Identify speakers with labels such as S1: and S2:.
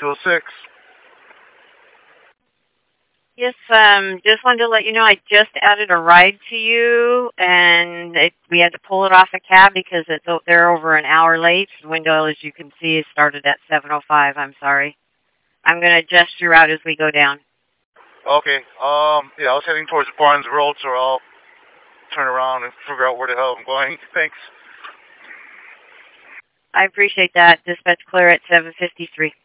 S1: 206.
S2: Yes, just wanted to let you know I just added a ride to you, and we had to pull it off a cab because they're over an hour late. The window, as you can see, started at 7:05. I'm sorry. I'm going to adjust your route as we go down.
S1: Okay. Yeah, I was heading towards Barnes Road, so I'll turn around and figure out where the hell I'm going. Thanks.
S2: I appreciate that. Dispatch clear at 7:53.